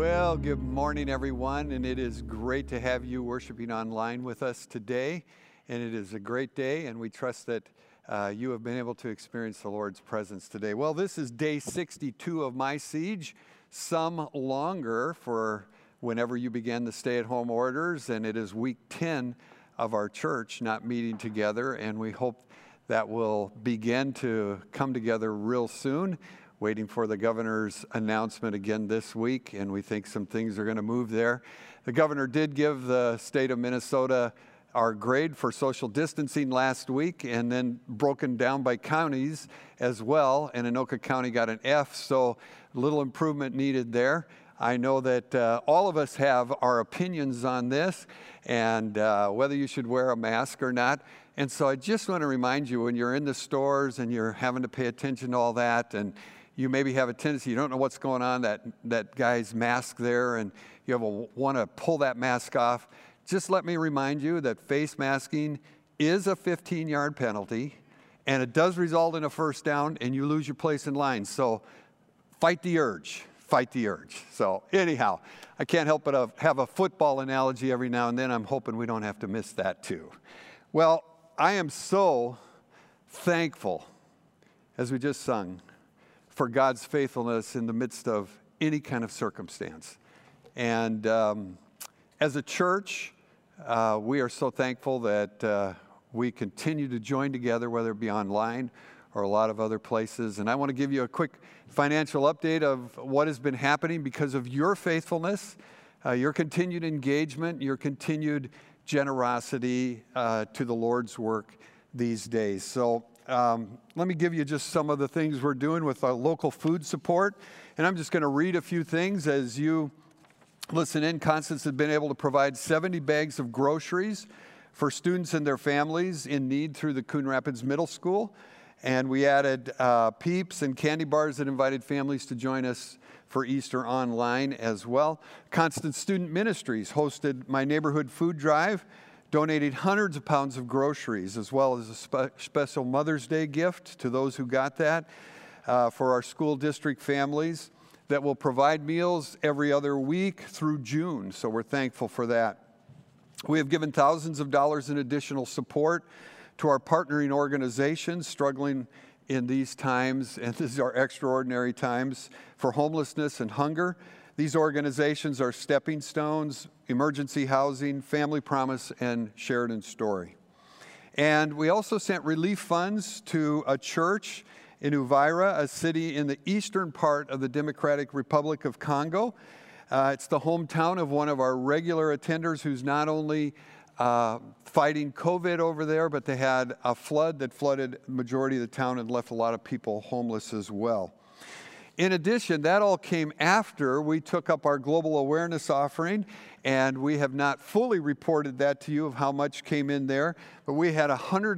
Well, good morning, everyone, and it is great to have you worshiping online with us today. And it is a great day, and we trust that you have been able to experience the Lord's presence today. Well, this is day 62 of My Siege, some longer for whenever you began the stay-at-home orders, and it is week 10 of our church not meeting together, and we hope that will begin to come together real soon. Waiting for the governor's announcement again this week, and we think some things are going to move there. The governor did give the state of Minnesota our grade for social distancing last week, and then broken down by counties as well, and Anoka County got an F, so a little improvement needed there. I know that all of us have our opinions on this, and whether you should wear a mask or not. And so I just want to remind you, when you're in the stores and you're having to pay attention to all that, and you maybe have a tendency, you don't know what's going on, that guy's mask there, and you want to pull that mask off. Just let me remind you that face masking is a 15-yard penalty, and it does result in a first down, and you lose your place in line. So fight the urge. Fight the urge. So anyhow, I can't help but have a football analogy every now and then. I'm hoping we don't have to miss that too. Well, I am so thankful, as we just sung, for God's faithfulness in the midst of any kind of circumstance. And as a church, we are so thankful that we continue to join together, whether it be online or a lot of other places. And I want to give you a quick financial update of what has been happening because of your faithfulness, your continued engagement, your continued generosity to the Lord's work these days. So let me give you just some of the things we're doing with our local food support. And I'm just going to read a few things as you listen in. Constance has been able to provide 70 bags of groceries for students and their families in need through the Coon Rapids Middle School. And we added Peeps and candy bars that invited families to join us for Easter online as well. Constance Student Ministries hosted My Neighborhood Food Drive, donated hundreds of pounds of groceries, as well as a special Mother's Day gift to those who got that for our school district families that will provide meals every other week through June. So we're thankful for that. We have given thousands of dollars in additional support to our partnering organizations struggling in these times, and these are extraordinary times, for homelessness and hunger. These organizations are Stepping Stones, Emergency Housing, Family Promise, and Sheridan Story. And we also sent relief funds to a church in Uvira, a city in the eastern part of the Democratic Republic of Congo. It's the hometown of one of our regular attenders who's not only fighting COVID over there, but they had a flood that flooded the majority of the town and left a lot of people homeless as well. In addition, that all came after we took up our global awareness offering, and we have not fully reported that to you of how much came in there, but we had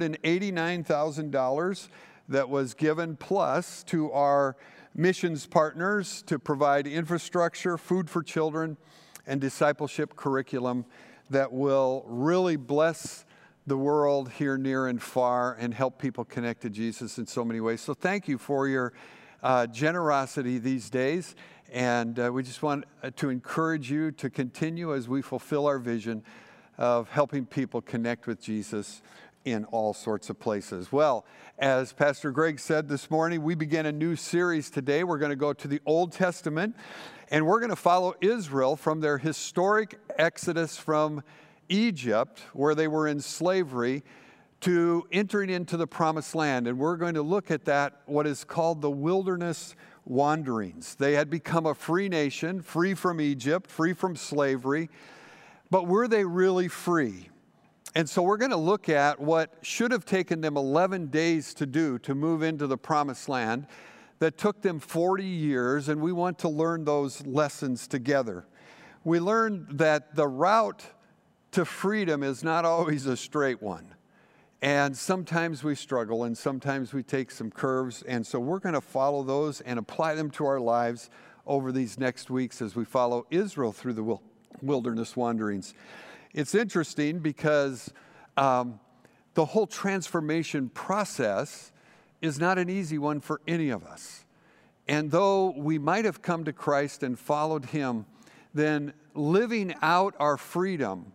$189,000 that was given plus to our missions partners to provide infrastructure, food for children, and discipleship curriculum that will really bless the world here near and far and help people connect to Jesus in so many ways. So thank you for your generosity these days, and we just want to encourage you to continue as we fulfill our vision of helping people connect with Jesus in all sorts of places. Well, as Pastor Greg said this morning, we begin a new series today. We're going to go to the Old Testament, and we're going to follow Israel from their historic exodus from Egypt, where they were in slavery, to entering into the Promised Land. And we're going to look at that, what is called the wilderness wanderings. They had become a free nation, free from Egypt, free from slavery, but were they really free? And so we're going to look at what should have taken them 11 days to do to move into the Promised Land that took them 40 years, and we want to learn those lessons together. We learned that the route to freedom is not always a straight one. And sometimes we struggle, and sometimes we take some curves, and so we're going to follow those and apply them to our lives over these next weeks as we follow Israel through the wilderness wanderings. It's interesting because the whole transformation process is not an easy one for any of us. And though we might have come to Christ and followed Him then living out our freedom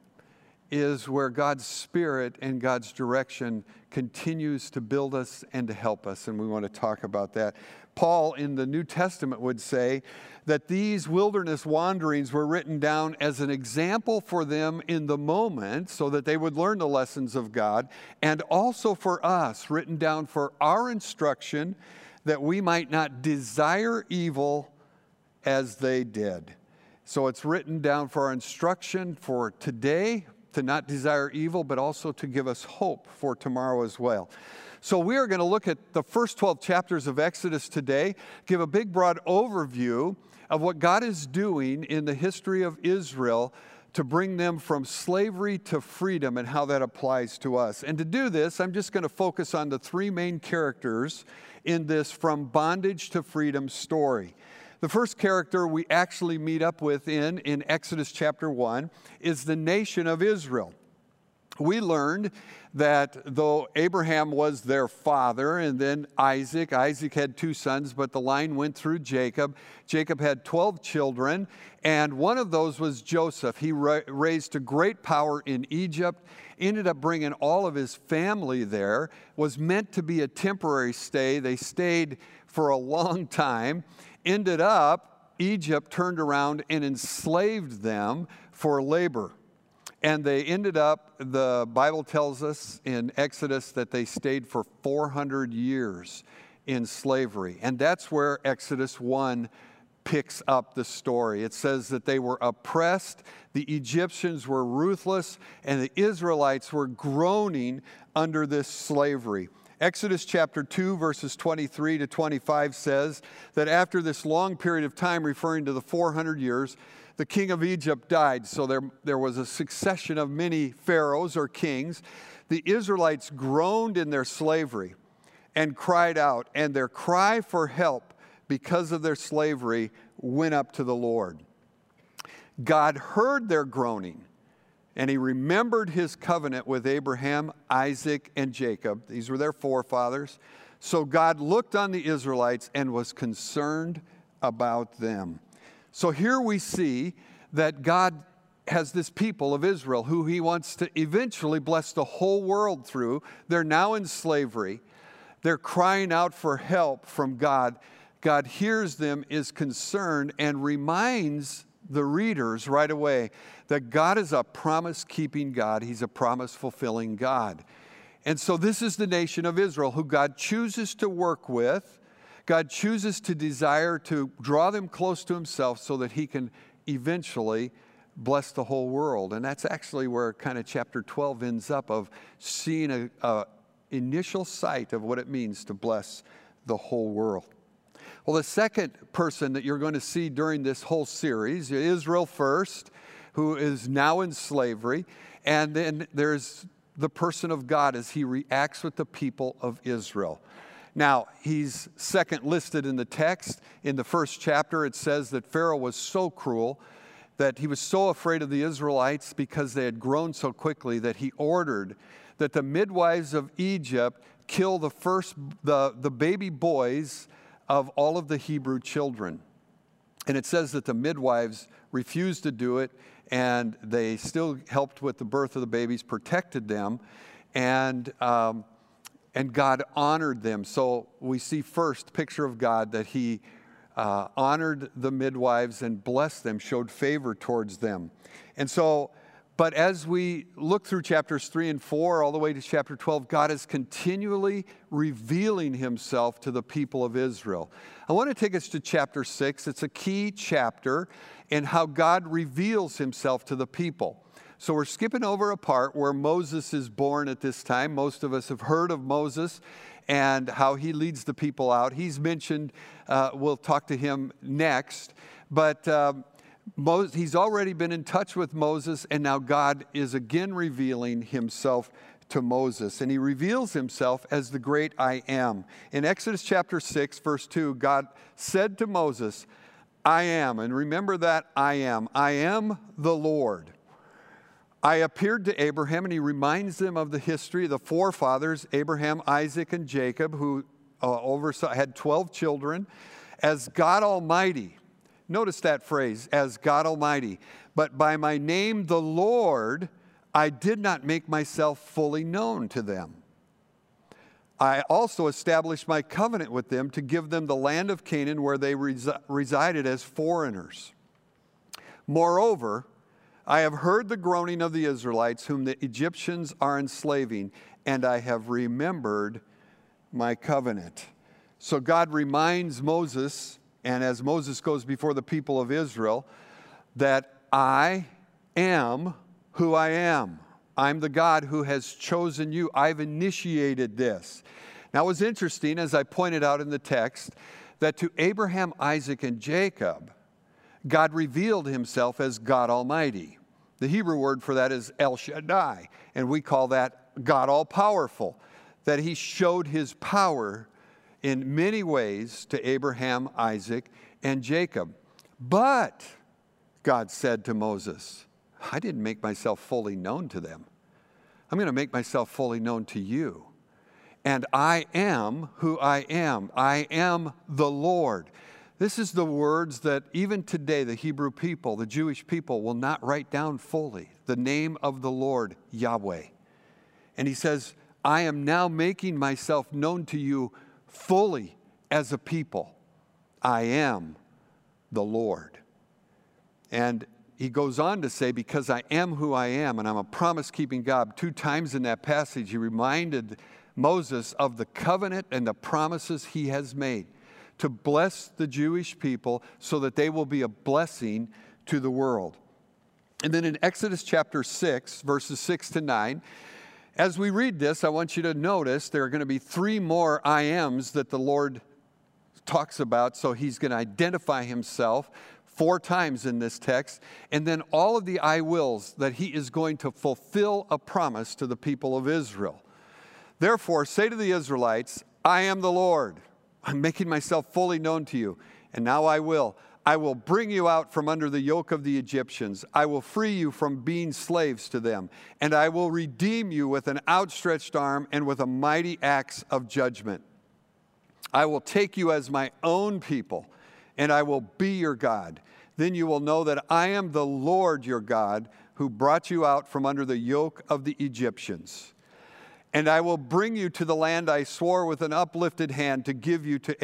is where God's Spirit and God's direction continues to build us and to help us, and we want to talk about that. Paul in the New Testament would say that these wilderness wanderings were written down as an example for them in the moment so that they would learn the lessons of God, and also for us, written down for our instruction that we might not desire evil as they did. So it's written down for our instruction for today, to not desire evil, but also to give us hope for tomorrow as well. So we are going to look at the first 12 chapters of Exodus today, give a big broad overview of what God is doing in the history of Israel to bring them from slavery to freedom and how that applies to us. And to do this, I'm just going to focus on the three main characters in this from bondage to freedom story. The first character we actually meet up with in Exodus chapter 1 is the nation of Israel. We learned that though Abraham was their father and then Isaac had 2 sons, but the line went through Jacob. Jacob had 12 children, and one of those was Joseph. He raised to great power in Egypt, ended up bringing all of his family there, was meant to be a temporary stay. They stayed for a long time. Ended up, Egypt turned around and enslaved them for labor. And they ended up, the Bible tells us in Exodus that they stayed for 400 years in slavery. And that's where Exodus 1 picks up the story. It says that they were oppressed, the Egyptians were ruthless, and the Israelites were groaning under this slavery. Exodus chapter 2, verses 23 to 25 says that after this long period of time, referring to the 400 years, the king of Egypt died. So there was a succession of many pharaohs or kings. The Israelites groaned in their slavery and cried out, and their cry for help because of their slavery went up to the Lord. God heard their groaning, and he remembered his covenant with Abraham, Isaac, and Jacob. These were their forefathers. So God looked on the Israelites and was concerned about them. So here we see that God has this people of Israel who he wants to eventually bless the whole world through. They're now in slavery. They're crying out for help from God. God hears them, is concerned, and reminds the readers right away that God is a promise-keeping God. He's a promise-fulfilling God. And so this is the nation of Israel who God chooses to work with. God chooses to desire to draw them close to himself so that he can eventually bless the whole world. And that's actually where kind of chapter 12 ends up, of seeing an initial sight of what it means to bless the whole world. Well, the second person that you're going to see during this whole series, Israel first, who is now in slavery, and then there's the person of God as he reacts with the people of Israel. Now, he's second listed in the text. In the first chapter, it says that Pharaoh was so cruel that he was so afraid of the Israelites because they had grown so quickly that he ordered that the midwives of Egypt kill the baby boys of all of the Hebrew children. And it says that the midwives refused to do it, and they still helped with the birth of the babies, protected them, and God honored them. So we see first picture of God that he honored the midwives and blessed them, showed favor towards them. And so, but as we look through chapters 3 and 4 all the way to chapter 12, God is continually revealing himself to the people of Israel. I want to take us to chapter 6. It's a key chapter in how God reveals himself to the people. So we're skipping over a part where Moses is born at this time. Most of us have heard of Moses and how he leads the people out. He's mentioned, we'll talk to him next, but he's already been in touch with Moses, and now God is again revealing himself to Moses. And he reveals himself as the great I am. In Exodus chapter 6, verse 2, God said to Moses, I am, and remember that I am the Lord. I appeared to Abraham, and he reminds them of the history of the forefathers, Abraham, Isaac, and Jacob, who had 12 children, as God Almighty. Notice that phrase, as God Almighty. But by my name, the Lord, I did not make myself fully known to them. I also established my covenant with them to give them the land of Canaan where they resided as foreigners. Moreover, I have heard the groaning of the Israelites whom the Egyptians are enslaving, and I have remembered my covenant. So God reminds Moses, and as Moses goes before the people of Israel, that I am who I am. I'm the God who has chosen you. I've initiated this. Now, it was interesting, as I pointed out in the text, that to Abraham, Isaac, and Jacob, God revealed himself as God Almighty. The Hebrew word for that is El Shaddai, and we call that God All-Powerful, that he showed his power in many ways to Abraham, Isaac, and Jacob. But God said to Moses, I didn't make myself fully known to them. I'm going to make myself fully known to you. And I am who I am. I am the Lord. This is the words that even today the Hebrew people, the Jewish people, will not write down fully. The name of the Lord, Yahweh. And he says, I am now making myself known to you fully as a people. I am the Lord. And he goes on to say, because I am who I am, and I'm a promise-keeping God. 2 times in that passage, he reminded Moses of the covenant and the promises he has made to bless the Jewish people so that they will be a blessing to the world. And then in Exodus chapter 6, verses 6 to 9, as we read this, I want you to notice there are going to be 3 more I ams that the Lord talks about. So he's going to identify himself 4 times in this text. And then all of the I wills that he is going to fulfill a promise to the people of Israel. Therefore, say to the Israelites, I am the Lord. I'm making myself fully known to you. And now I will bring you out from under the yoke of the Egyptians. I will free you from being slaves to them. And I will redeem you with an outstretched arm and with a mighty axe of judgment. I will take you as my own people, and I will be your God. Then you will know that I am the Lord your God, who brought you out from under the yoke of the Egyptians. And I will bring you to the land I swore with an uplifted hand to give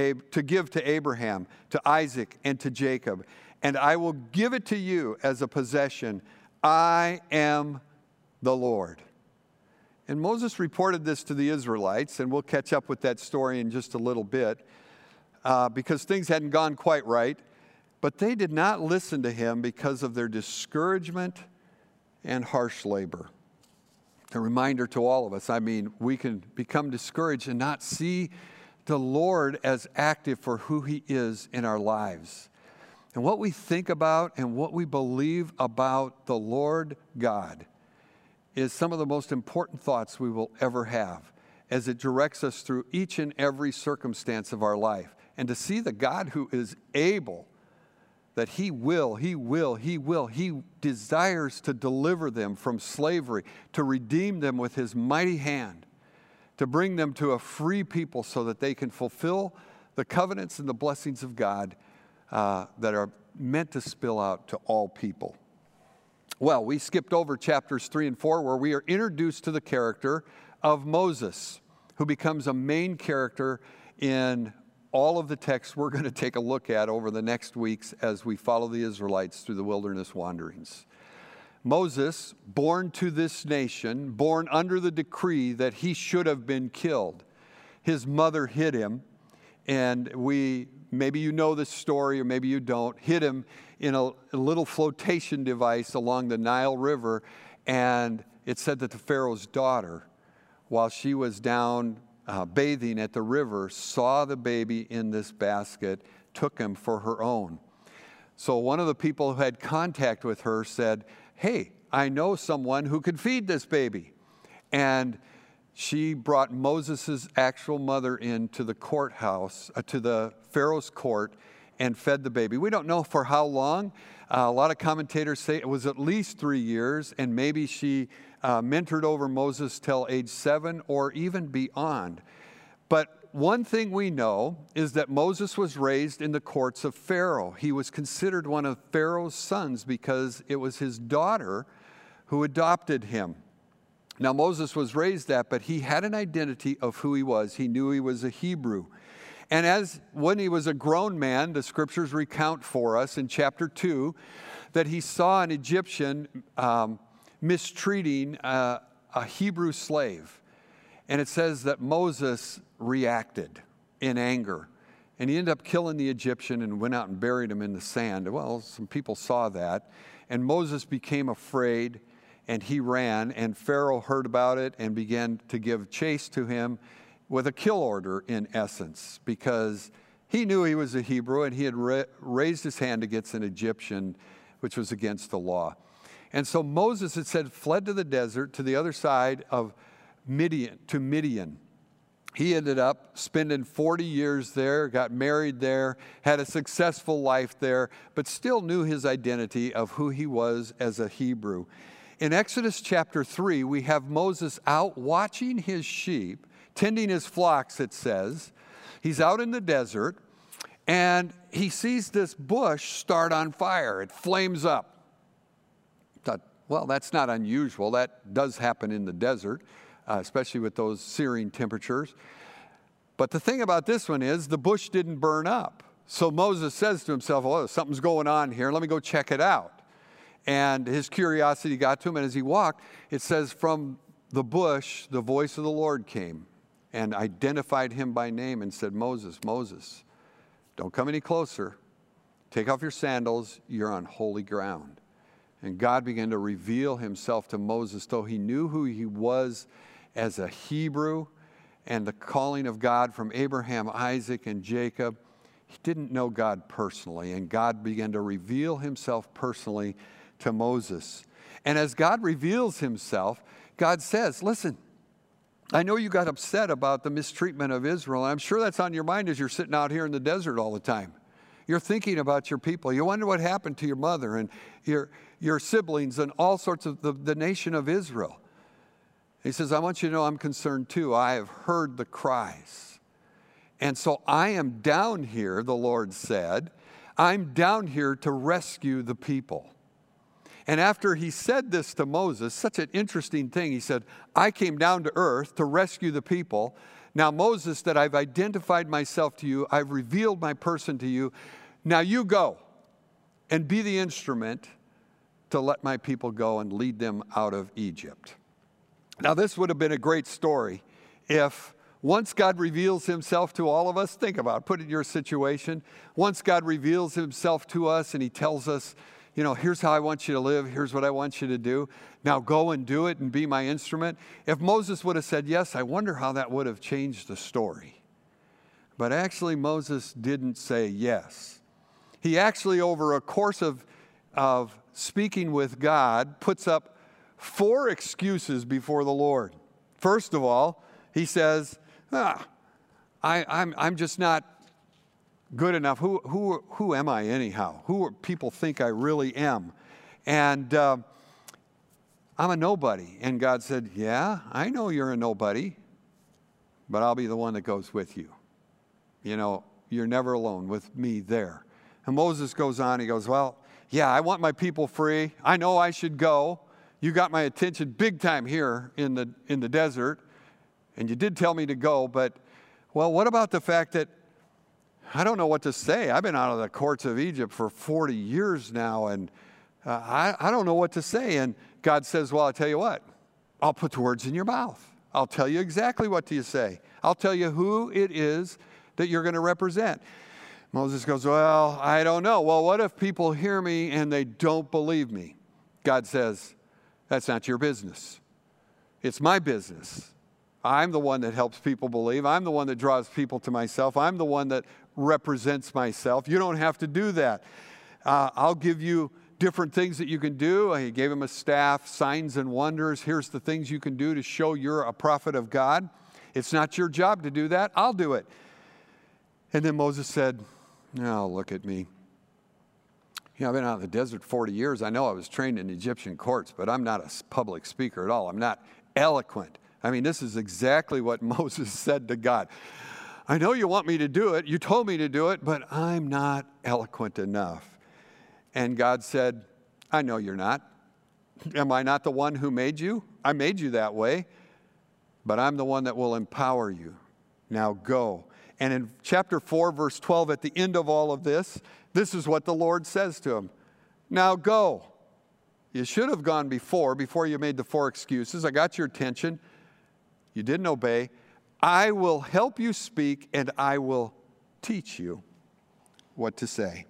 to Abraham, to Isaac, and to Jacob. And I will give it to you as a possession. I am the Lord. And Moses reported this to the Israelites, and we'll catch up with that story in just a little bit, because things hadn't gone quite right. But they did not listen to him because of their discouragement and harsh labor. A reminder to all of us, we can become discouraged and not see the Lord as active for who he is in our lives. And what we think about and what we believe about the Lord God is some of the most important thoughts we will ever have, as it directs us through each and every circumstance of our life. And to see the God who is able, that he desires to deliver them from slavery, to redeem them with his mighty hand, to bring them to a free people so that they can fulfill the covenants and the blessings of God that are meant to spill out to all people. Well, we skipped over chapters 3 and 4 where we are introduced to the character of Moses, who becomes a main character in all of the texts we're going to take a look at over the next weeks as we follow the Israelites through the wilderness wanderings. Moses, born to this nation, born under the decree that he should have been killed. His mother hid him, and maybe you know this story or maybe you don't, hid him in a little flotation device along the Nile River, and it said that the Pharaoh's daughter, while she was down bathing at the river, saw the baby in this basket, took him for her own. So one of the people who had contact with her said, hey, I know someone who could feed this baby. And she brought Moses' actual mother into the courthouse, to the Pharaoh's court, and fed the baby. We don't know for how long. A lot of commentators say it was at least 3 years, and maybe she mentored over Moses till age 7 or even beyond. But one thing we know is that Moses was raised in the courts of Pharaoh. He was considered one of Pharaoh's sons because it was his daughter who adopted him. Now, Moses was raised that, but he had an identity of who he was. He knew he was a Hebrew. And when he was a grown man, the scriptures recount for us in chapter 2 that he saw an Egyptian mistreating a Hebrew slave. And it says that Moses reacted in anger. And he ended up killing the Egyptian and went out and buried him in the sand. Well, some people saw that. And Moses became afraid and he ran. And Pharaoh heard about it and began to give chase to him with a kill order, in essence, because he knew he was a Hebrew and he had raised his hand against an Egyptian, which was against the law. And so Moses, it said, fled to the desert to the other side of Midian. He ended up spending 40 years there, got married there, had a successful life there, but still knew his identity of who he was as a Hebrew. In Exodus chapter 3, we have Moses out watching his sheep, tending his flocks, it says. He's out in the desert, and he sees this bush start on fire. It flames up. Thought, well, that's not unusual. That does happen in the desert, especially with those searing temperatures. But the thing about this one is the bush didn't burn up. So Moses says to himself, oh, something's going on here. Let me go check it out. And his curiosity got to him, and as he walked, it says from the bush, the voice of the Lord came and identified him by name and said, Moses, Moses, don't come any closer. Take off your sandals. You're on holy ground. And God began to reveal himself to Moses, though he knew who he was as a Hebrew and the calling of God from Abraham, Isaac, and Jacob. He didn't know God personally, and God began to reveal himself personally to Moses. And as God reveals himself, God says, listen, I know you got upset about the mistreatment of Israel, and I'm sure that's on your mind as you're sitting out here in the desert all the time. You're thinking about your people. You wonder what happened to your mother and your siblings and all sorts of the nation of Israel. He says, I want you to know I'm concerned too. I have heard the cries. And so I am down here, the Lord said. I'm down here to rescue the people. And after he said this to Moses, such an interesting thing, he said, I came down to earth to rescue the people. Now, Moses, that I've identified myself to you, I've revealed my person to you. Now you go and be the instrument to let my people go and lead them out of Egypt. Now, this would have been a great story if once God reveals himself to all of us, think about it, put it in your situation. Once God reveals himself to us and he tells us, you know, here's how I want you to live. Here's what I want you to do. Now go and do it and be my instrument. If Moses would have said yes, I wonder how that would have changed the story. But actually, Moses didn't say yes. He actually, over a course of speaking with God, puts up 4 excuses before the Lord. First of all, he says, I'm just not good enough. Who am I anyhow? Who people think I really am? And I'm a nobody. And God said, yeah, I know you're a nobody, but I'll be the one that goes with you. You know, you're never alone with me there. And Moses goes on, he goes, well, yeah, I want my people free. I know I should go. You got my attention big time here in the desert, and you did tell me to go, but, well, what about the fact that I don't know what to say? I've been out of the courts of Egypt for 40 years now, and I don't know what to say. And God says, well, I'll tell you what. I'll put the words in your mouth. I'll tell you exactly what to say. I'll tell you who it is that you're going to represent. Moses goes, well, I don't know. Well, what if people hear me and they don't believe me? God says, that's not your business. It's my business. I'm the one that helps people believe. I'm the one that draws people to myself. I'm the one that represents myself. You don't have to do that. I'll give you different things that you can do. He gave him a staff, signs and wonders. Here's the things you can do to show you're a prophet of God. It's not your job to do that. I'll do it. And then Moses said, oh, look at me. You know, I've been out in the desert 40 years. I know I was trained in Egyptian courts, but I'm not a public speaker at all. I'm not eloquent. I mean, this is exactly what Moses said to God. I know you want me to do it. You told me to do it, but I'm not eloquent enough. And God said, I know you're not. Am I not the one who made you? I made you that way, but I'm the one that will empower you. Now go. And in chapter 4, verse 12, at the end of all of this, this is what the Lord says to him. Now go. You should have gone before you made the 4 excuses. I got your attention. You didn't obey. I will help you speak, and I will teach you what to say.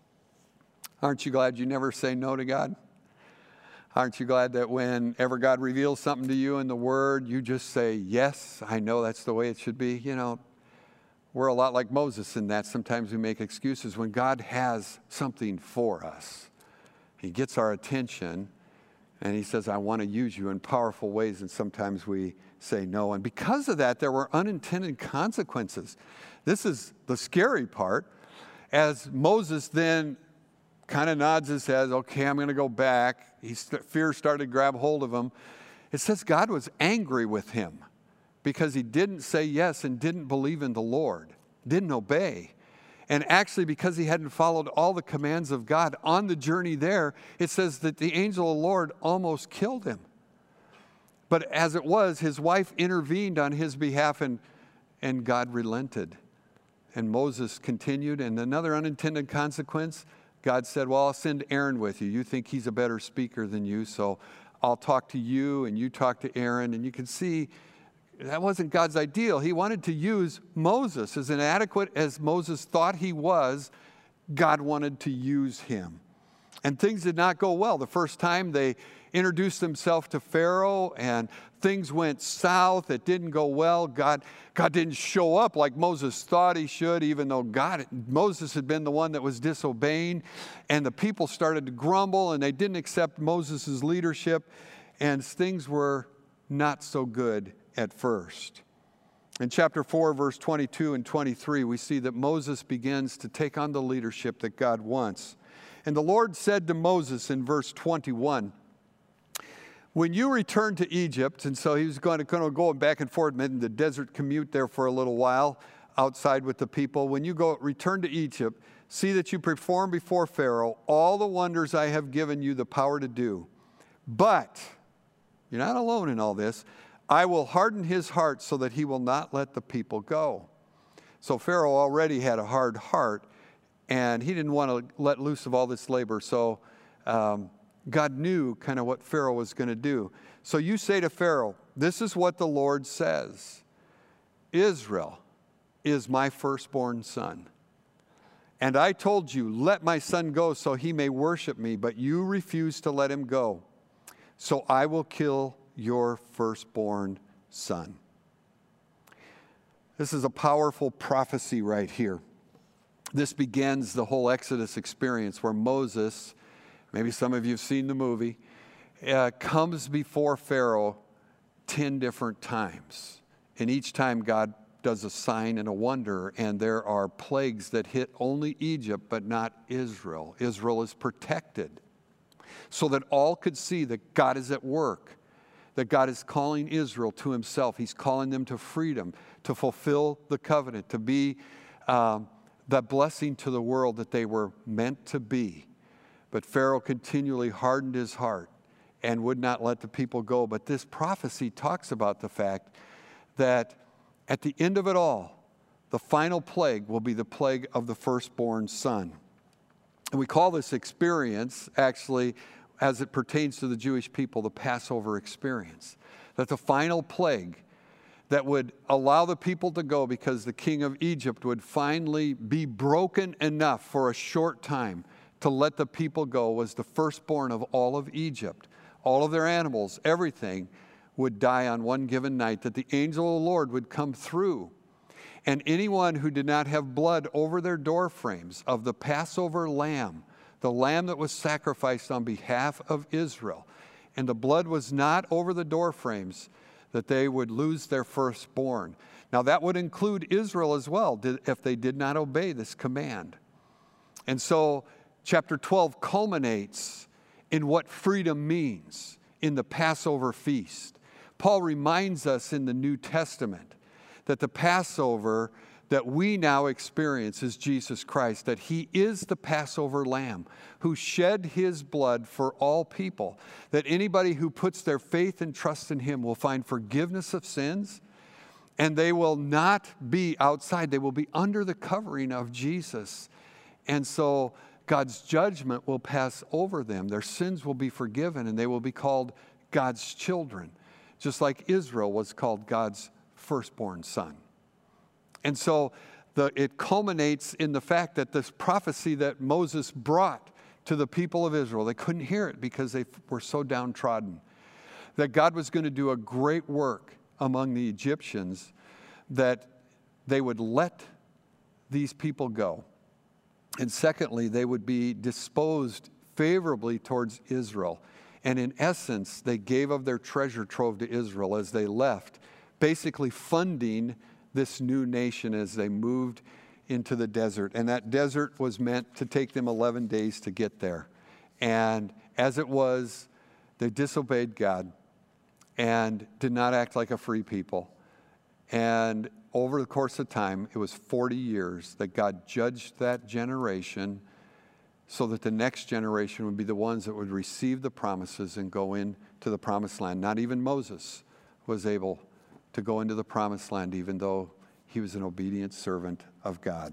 Aren't you glad you never say no to God? Aren't you glad that whenever God reveals something to you in the Word, you just say, yes, I know that's the way it should be? You know, we're a lot like Moses in that sometimes we make excuses. When God has something for us, He gets our attention, and He says, I want to use you in powerful ways, and sometimes we say no. And because of that, there were unintended consequences. This is the scary part. As Moses then kind of nods his head, okay, I'm going to go back. Fear started to grab hold of him. It says God was angry with him because he didn't say yes and didn't believe in the Lord, didn't obey. And actually, because he hadn't followed all the commands of God on the journey there, it says that the angel of the Lord almost killed him. But as it was, his wife intervened on his behalf, and God relented. And Moses continued, and another unintended consequence, God said, well, I'll send Aaron with you. You think he's a better speaker than you, so I'll talk to you, and you talk to Aaron. And you can see that wasn't God's ideal. He wanted to use Moses. As inadequate as Moses thought he was, God wanted to use him. And things did not go well. The first time they introduced themselves to Pharaoh and things went south. It didn't go well. God didn't show up like Moses thought he should, even though Moses had been the one that was disobeying. And the people started to grumble and they didn't accept Moses' leadership. And things were not so good at first. In chapter 4, verse 22 and 23, we see that Moses begins to take on the leadership that God wants. And the Lord said to Moses in verse 21, when you return to Egypt, and so he was going to go back and forth in the desert commute there for a little while outside with the people. When you return to Egypt, see that you perform before Pharaoh all the wonders I have given you the power to do. But you're not alone in all this. I will harden his heart so that he will not let the people go. So Pharaoh already had a hard heart, and he didn't want to let loose of all this labor. So God knew kind of what Pharaoh was going to do. So you say to Pharaoh, this is what the Lord says. Israel is my firstborn son. And I told you, let my son go so he may worship me, but you refused to let him go. So I will kill your firstborn son. This is a powerful prophecy right here. This begins the whole Exodus experience where Moses, maybe some of you have seen the movie, comes before Pharaoh 10 different times. And each time God does a sign and a wonder, and there are plagues that hit only Egypt but not Israel. Israel is protected so that all could see that God is at work, that God is calling Israel to himself. He's calling them to freedom, to fulfill the covenant, to be the blessing to the world that they were meant to be. But Pharaoh continually hardened his heart and would not let the people go. But this prophecy talks about the fact that at the end of it all, the final plague will be the plague of the firstborn son. And we call this experience, actually, as it pertains to the Jewish people, the Passover experience. That the final plague that would allow the people to go because the king of Egypt would finally be broken enough for a short time to let the people go was the firstborn of all of Egypt. All of their animals, everything would die on one given night, that the angel of the Lord would come through. And anyone who did not have blood over their door frames of the Passover lamb, the lamb that was sacrificed on behalf of Israel, and the blood was not over the door frames, that they would lose their firstborn. Now that would include Israel as well, if they did not obey this command. And so chapter 12 culminates in what freedom means in the Passover feast. Paul reminds us in the New Testament that the Passover, that we now experience is Jesus Christ, that he is the Passover lamb who shed his blood for all people, that anybody who puts their faith and trust in him will find forgiveness of sins, and they will not be outside. They will be under the covering of Jesus. And so God's judgment will pass over them. Their sins will be forgiven, and they will be called God's children, just like Israel was called God's firstborn son. And so it culminates in the fact that this prophecy that Moses brought to the people of Israel, they couldn't hear it because they were so downtrodden, that God was going to do a great work among the Egyptians, that they would let these people go. And secondly, they would be disposed favorably towards Israel. And in essence, they gave of their treasure trove to Israel as they left, basically funding this new nation as they moved into the desert. And that desert was meant to take them 11 days to get there. And as it was, they disobeyed God and did not act like a free people. And over the course of time, it was 40 years that God judged that generation so that the next generation would be the ones that would receive the promises and go into the promised land. Not even Moses was able to go into the promised land, even though he was an obedient servant of God.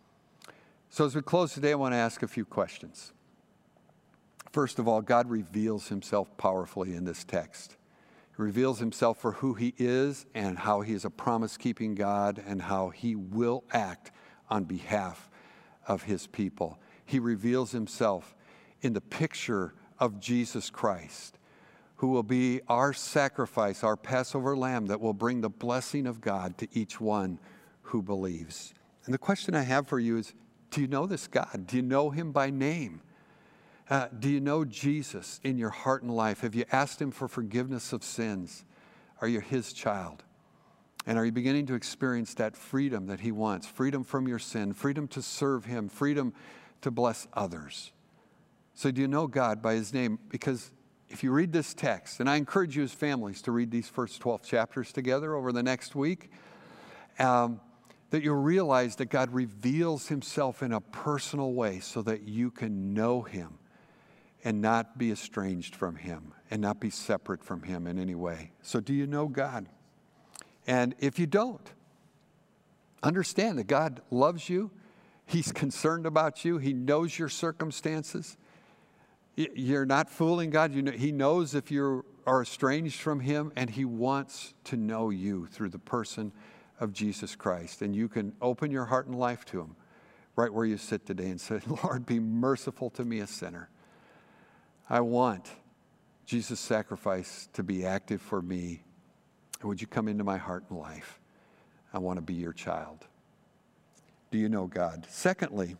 So as we close today, I want to ask a few questions. First of all, God reveals himself powerfully in this text. He reveals himself for who he is and how he is a promise-keeping God and how he will act on behalf of his people. He reveals himself in the picture of Jesus Christ, who will be our sacrifice, our Passover lamb that will bring the blessing of God to each one who believes. And the question I have for you is, do you know this God? Do you know him by name? Do you know Jesus in your heart and life? Have you asked him for forgiveness of sins? Are you his child? And are you beginning to experience that freedom that he wants? Freedom from your sin, freedom to serve him, freedom to bless others. So do you know God by his name? Because if you read this text, and I encourage you as families to read these first 12 chapters together over the next week, that you'll realize that God reveals himself in a personal way so that you can know him and not be estranged from him and not be separate from him in any way. So do you know God? And if you don't, understand that God loves you. He's concerned about you. He knows your circumstances. You're not fooling God. He knows if you are estranged from him, and he wants to know you through the person of Jesus Christ. And you can open your heart and life to him right where you sit today and say, Lord, be merciful to me, a sinner. I want Jesus' sacrifice to be active for me. And would you come into my heart and life? I want to be your child. Do you know God? Secondly,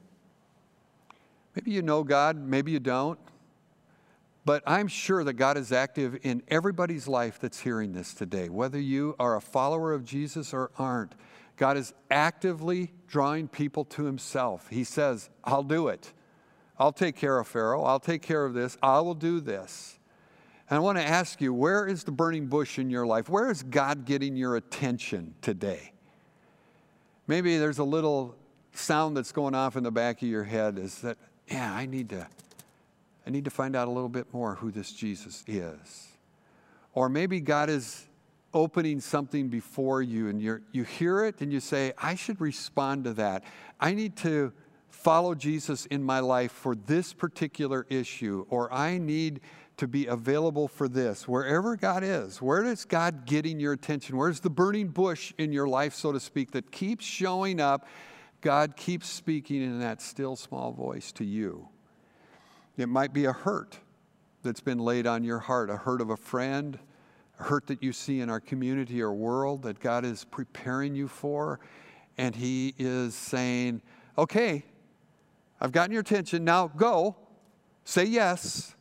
maybe you know God, maybe you don't. But I'm sure that God is active in everybody's life that's hearing this today. Whether you are a follower of Jesus or aren't, God is actively drawing people to himself. He says, I'll do it. I'll take care of Pharaoh. I'll take care of this. I will do this. And I want to ask you, where is the burning bush in your life? Where is God getting your attention today? Maybe there's a little sound that's going off in the back of your head is that, yeah, I need to find out a little bit more who this Jesus is. Or maybe God is opening something before you and you hear it and you say, I should respond to that. I need to follow Jesus in my life for this particular issue, or I need to be available for this. Wherever God is, where is God getting your attention? Where's the burning bush in your life, so to speak, that keeps showing up? God keeps speaking in that still small voice to you. It might be a hurt that's been laid on your heart, a hurt of a friend, a hurt that you see in our community or world that God is preparing you for. And he is saying, okay, I've gotten your attention. Now go, say yes,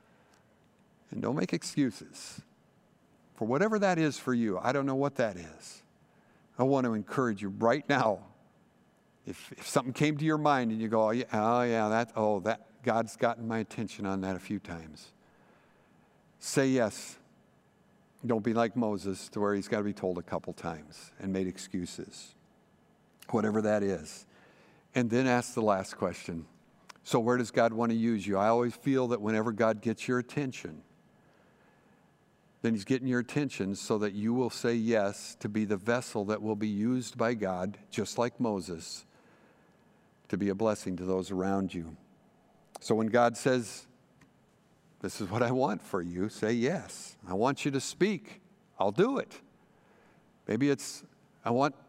and don't make excuses for whatever that is for you. I don't know what that is. I want to encourage you right now. If something came to your mind and you go, that God's gotten my attention on that a few times. Say yes. Don't be like Moses to where he's got to be told a couple times and made excuses. whatever that is. And then ask the last question. So where does God want to use you? I always feel that whenever God gets your attention, then he's getting your attention so that you will say yes to be the vessel that will be used by God, just like Moses, to be a blessing to those around you. So when God says, this is what I want for you, say yes. I want you to speak. I'll do it. Maybe it's, I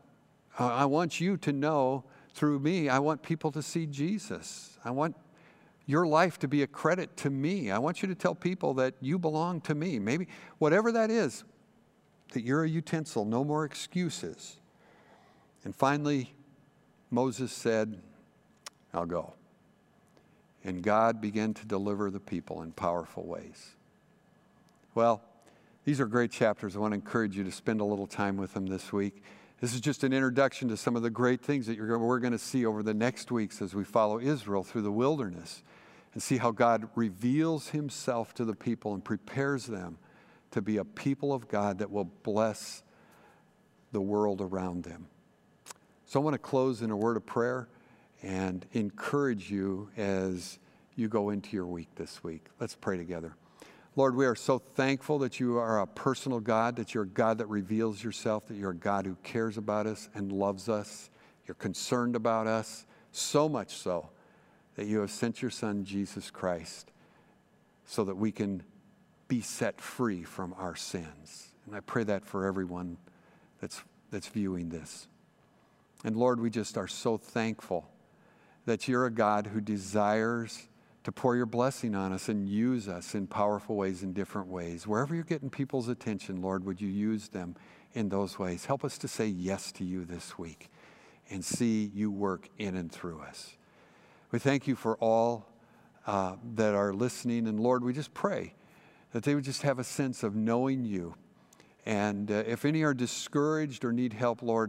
want you to know through me, I want people to see Jesus. I want your life to be a credit to me. I want you to tell people that you belong to me. Maybe whatever that is, that you're a utensil, no more excuses. And finally, Moses said, I'll go. And God began to deliver the people in powerful ways. Well, these are great chapters. I want to encourage you to spend a little time with them this week. This is just an introduction to some of the great things that we're going to see over the next weeks as we follow Israel through the wilderness and see how God reveals himself to the people and prepares them to be a people of God that will bless the world around them. So I want to close in a word of prayer and encourage you as you go into your week this week. Let's pray together. Lord, we are so thankful that you are a personal God, that you're a God that reveals yourself, that you're a God who cares about us and loves us. You're concerned about us, so much so that you have sent your Son, Jesus Christ, so that we can be set free from our sins. And I pray that for everyone that's viewing this. And Lord, we just are so thankful that you're a God who desires to pour your blessing on us and use us in powerful ways, in different ways. Wherever you're getting people's attention, Lord, would you use them in those ways? Help us to say yes to you this week and see you work in and through us. We thank you for all that are listening. And Lord, we just pray that they would just have a sense of knowing you. And if any are discouraged or need help, Lord,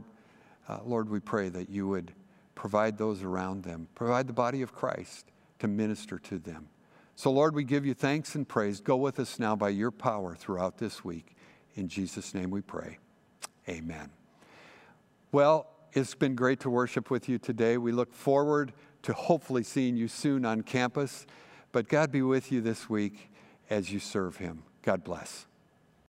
we pray that you would provide those around them, provide the body of Christ to minister to them. So Lord, we give you thanks and praise. Go with us now by your power throughout this week. In Jesus' name we pray. Amen. Well, it's been great to worship with you today. We look forward to hopefully seeing you soon on campus. But God be with you this week as you serve him. God bless.